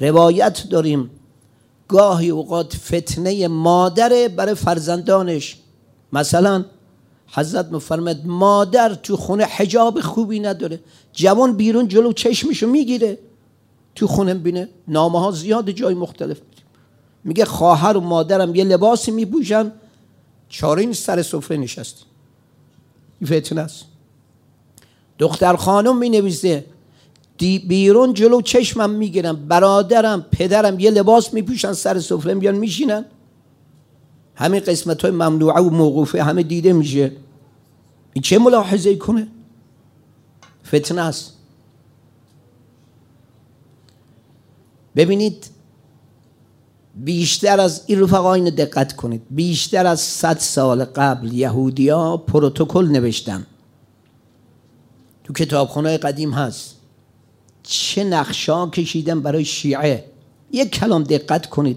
روایت داریم گاهی اوقات فتنه مادره برای فرزندانش. مثلا حضرت میفرماید مادر تو خونه حجاب خوبی نداره، جوان بیرون جلو چشمشو میگیره، تو خونه بینه نامه ها زیاد جای مختلف میگه خواهر و مادرم یه لباسی میپوشن، چاره این سر سفره نشستی. این فتنه است. دختر خانم مینویسه بیرون جلو چشمم میگیرن، برادرم پدرم یه لباس میپوشن سر سفره بیان میشینن، همین قسمت های ممنوعه و موقوفه همه دیده میشه. این چه ملاحظه کنه؟ فتنه است. ببینید بیشتر از این رفقا اینو دقت کنید، بیشتر از 100 سال قبل یهودیا پروتکل نوشتن، تو کتابخانه‌های قدیم هست، چه نقشا کشیدن برای شیعه. یک کلام دقت کنید.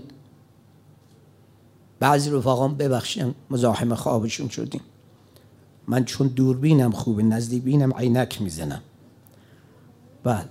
بعضی رفقام ببخشن مزاحم خوابشون شدیم، من چون دوربینم خوبه نزدیک بینم عینک میزنم. بله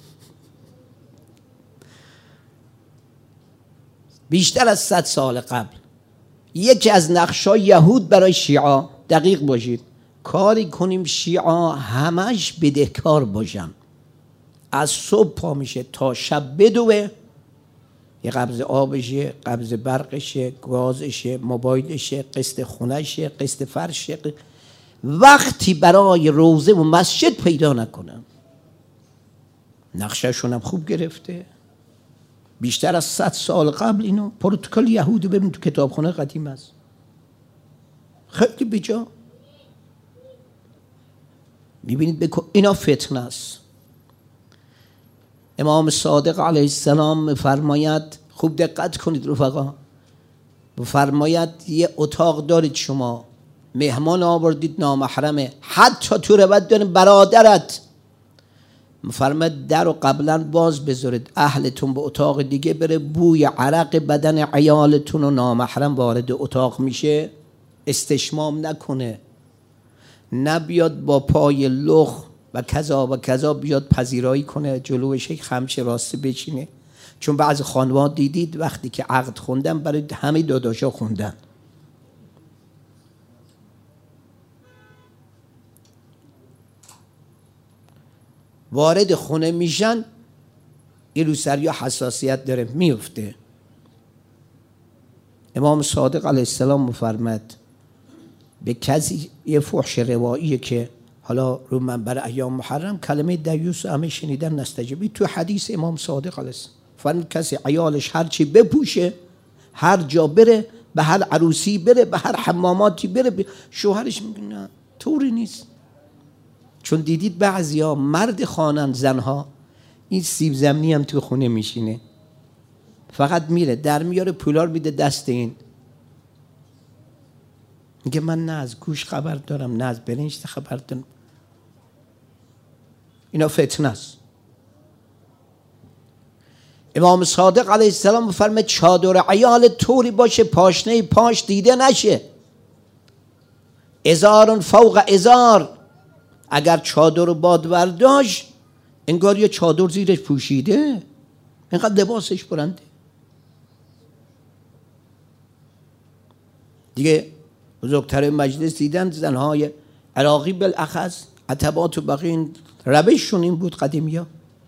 بیشتر از 100 سال قبل یکی از نقشای یهود برای شیعه، دقیق باشید، کاری کنیم شیعه همش بدهکار باشن، از صبح پا میشه تا شب بدوه، یه قبض آبشه، قبض برقشه، گازشه، موبایلشه، قسط خونهشه، قسط فرشه، وقتی برای روزه و مسجد پیدا نکنن. نقشهشون هم خوب گرفته. بیشتر از 100 سال قبل اینو پروتکل یهودی ببین تو کتابخانه قدیم است، خیلی بجا. میبینید اینا فتنه است. امام صادق علیه السلام میفرماید، خوب دقت کنید رفقا، میفرماید یه اتاق دارید شما، مهمان آوردید نامحرمه، حتی تو روایت داریم برادرت، میفرماید در رو قبلا باز بذارید، اهلتون به اتاق دیگه بره، بوی عرق بدن عیالتون و نامحرم وارد اتاق میشه، استشمام نکنه، نبیاد با پای لخ و کذا و کذا بیاد پذیرایی کنه جلوی شیخ خمش راسته بچینه. چون بعض خانواده دیدید وقتی که عقد خوندن برای همه داداشا خوندن، وارد خونه میشن، این روسریا حساسیت داره میفته. امام صادق علیه السلام مفرمد به کسی یه فحش رواییه که حالا رو منبر ایام محرم کلمه دیوس همه شنیدن نستجیبی، تو حدیث امام صادق علیه السلام فرمود کسی عیالش هر چی بپوشه، هر جا بره، به هر عروسی بره، به هر حماماتی بره، شوهرش میگه نه طوری نیست. چون دیدید بعضیا مرد خانن زنها، این سیب زمینی هم تو خونه میشینه، فقط میره در میاره پولار میده دست این، میگه من نه از گوش خبر دارم نه از برنج خبر دارم. اینا فتنه است. امام صادق علیه السلام میفرماید چادر عیال طوری باشه پاشنه پاش دیده نشه، ازار فوق ازار، اگر چادر رو باد برداشت انگار یه چادر زیرش پوشیده، اینقدر لباسش برنده. دیگه بزرگتر مجلس دیدن زنهای عراقی بالاخص عتبات و بقیه روششون این بود قدیمیا،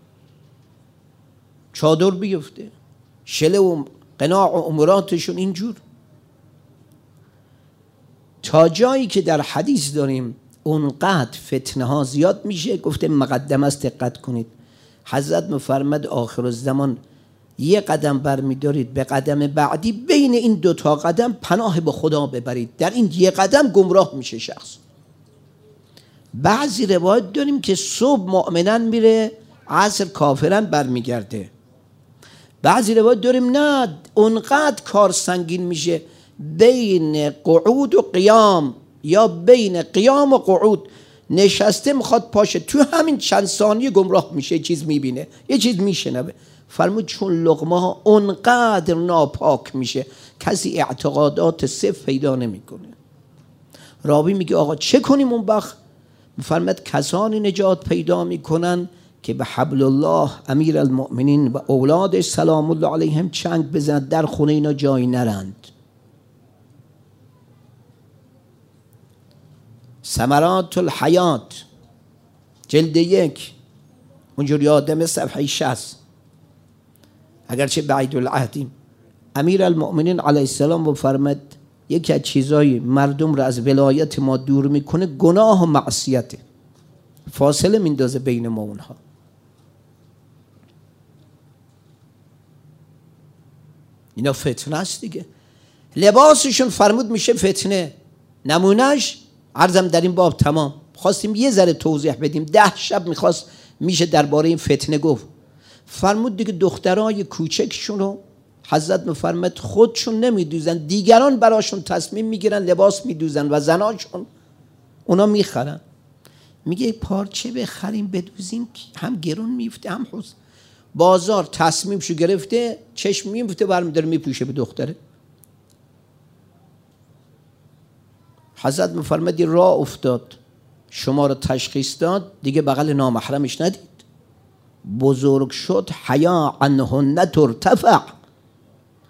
چادر بیفته، شله و قناع و اموراتشون اینجور، تا جایی که در حدیث داریم اونقدر فتنه ها زیاد میشه. گفته مقدمه است، دقت کنید، حضرت مفرمد آخر الزمان یه قدم برمیدارید به قدم بعدی، بین این دوتا قدم پناه به خدا ببرید، در این یه قدم گمراه میشه شخص. بعضی روایت داریم که صبح مؤمنن میره عصر کافرن برمیگرده، بعضی روایت داریم نه اونقدر کار سنگین میشه بین قعود و قیام یا بین قیام و قعود نشسته میخواد پاشه، تو همین چند ثانیه گمراه میشه، چیز میبینه، یه چیز میشنوه. فرمود چون لقمه ها اونقدر ناپاک میشه کسی اعتقادات صفر پیدا نمیکنه. راوی میگه آقا چه کنیم اون وقت؟ فرمود کسانی نجات پیدا میکنن که به حبل الله امیر المؤمنین و اولادش سلام الله علیهم چنگ بزند در خونه اینا جایی نرند. ثمرات الحیات جلد 1 اونجوری آدم صفحه 60. اگرچه بعید العهدیم. امیر المؤمنین علیه السلام بفرمد یکی از چیزای مردم را از ولایت ما دور میکنه گناه و معصیته، فاصله میندازه بین ما اونها. اینا فتنه است دیگه. لباسشون فرمود میشه فتنه. نمونهش عرضم در این باب تمام. خواستیم یه ذره توضیح بدیم. 10 شب میخواست میشه درباره این فتنه گفت. فرمود دیگه دخترای کوچکشون رو حضرت میفرمد خودشون نمیدوزن، دیگران براشون تصمیم میگیرن لباس میدوزن و زناشون اونا میخرن. میگه پارچه بخریم بدوزیم هم گرون میفته هم حوز. بازار تصمیمشو گرفته، چشم میفته برمی داره میپوشه به دختره. حضرت میفرمد راه افتاد، شما رو تشخیص داد، دیگه بغل نامحرمش ندید. بزرگ شد حیا عنهن ترتفع.